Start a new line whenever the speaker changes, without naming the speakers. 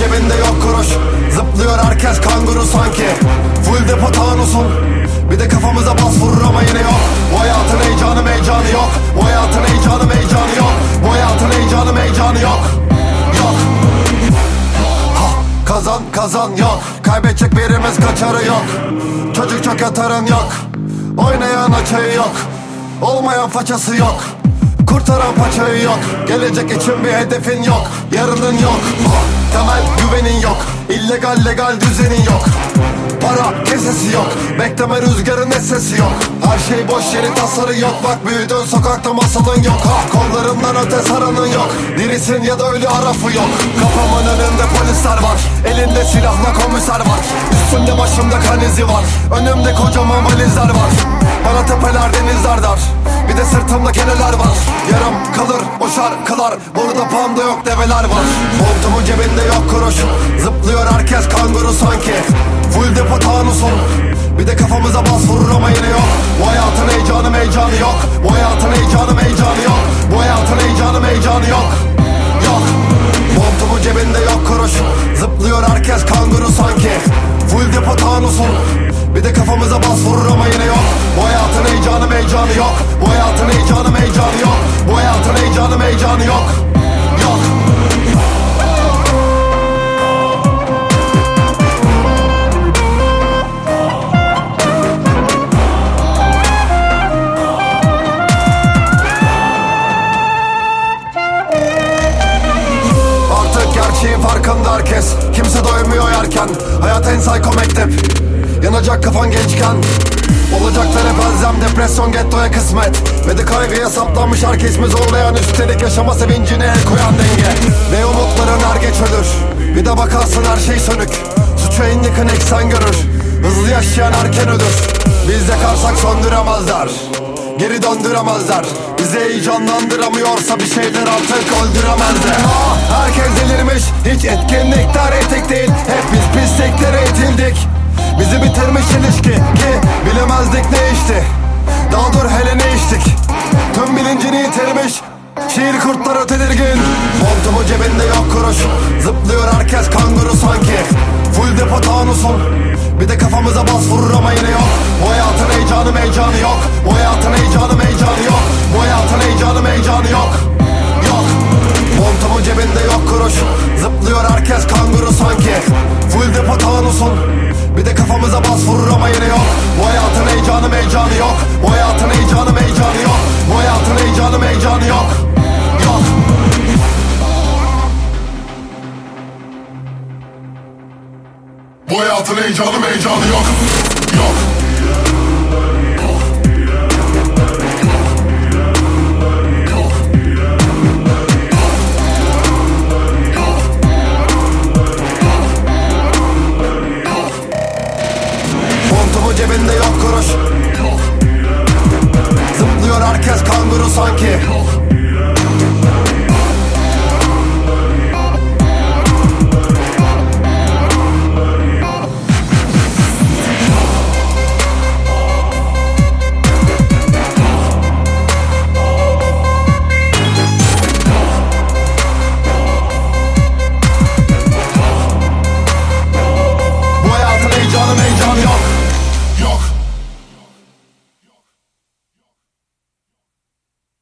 cebinde yok kuruş. Zıplıyor herkes kanguru sanki. Full depo tanusun. Bir de kafamıza bas vurur ama yine yok. Bu hayatın heyecanı yok. Bu hayatın heyecanı yok. Bu hayatın heyecanı yok. Yok. Kazan kazan yok. Kaybedecek birimiz kaçarı yok. Çocuk çok yatarın yok. Oynayan açığı yok. Olmayan façası yok. Kurtaran paçayı yok. Gelecek için bir hedefin yok. Yarının yok. Temel güvenin yok. İllegal legal düzenin yok. Para kesesi yok. Bekleme rüzgarın sesi yok. Her şey boş yeri tasarı yok. Bak büyüdün sokakta masalın yok. Kollarından öte saranın yok. Dirisin ya da ölü harafı yok. Kafamın önünde polisler var. Elinde silahla komiser var. Üstümde başımda kan izi var. Önümde kocaman valizler var. Bana tepeler denizler dar. Bir de sırtımda keneler var. Yarım kalır o şarkılar. Burada panda yok develer var. Montumun cebinde yok kuruş. Zıplıyor herkes kanguru sanki. Full depo tanusun. Bir de kafamıza bas vurur ama yine yok. Bu hayatın heyecanı yok. Bu hayatın heyecanı yok. Bu hayatın heyecanı yok. Yok. Montumun cebinde yok kuruş. Zıplıyor herkes kanguru sanki. Full depo tanusun. Bir de kafamıza bas vurur ama yine yok. Bu hayatın heyecanı yok. Bu hayatın heyecanı yok. Bu hayatın heyecanı yok. Yok. Artık gerçeğin farkında herkes. Kimse doymuyor yerken. Hayat en psycho mektep. Yanacak kafan gençken. Olacaklar hep elzem. Depresyon gettoya kısmet. Ve de kaygıya saplanmış herkes zorlayan. Üstelik yaşama sevincine el koyan denge. Ve umutların er geç ölür. Bir de bakarsın her şey sönük. Suçu en yakın eksen görür. Hızlı yaşayan erken ölür. Biz yakarsak söndüremezler. Geri döndüremezler. Bizi heyecanlandıramıyorsa bir şeyler artık öldüremezler. Herkes delirmiş. Hiç etkinlikler etik değil. Hep biz pisliklere itildik. Bizi bitirmiş ilişki ki bilemezdik ne içti. Daha dur hele ne içtik. Tüm bilincini yitirmiş. Şiir kurtları tedirgin. Montumun cebinde yok kuruş. Zıplıyor herkes kanguru sanki. Full depo tanusun. Bir de kafamıza bas vurur ama yine yok. Bu hayatın heyecanı yok. Bu hayatın heyecanı yok. Bu hayatın heyecanı yok. Yok. Montumun cebinde yok kuruş. Zıplıyor herkes kanguru sanki. Full depo tanusun. Bir de kafamıza bas vurur ama yine yok. Bu hayatın heyecanı yok. Bu hayatın heyecanı yok. Bu hayatın heyecanı yok. Yok. Bu hayatın heyecanı yok. Yok.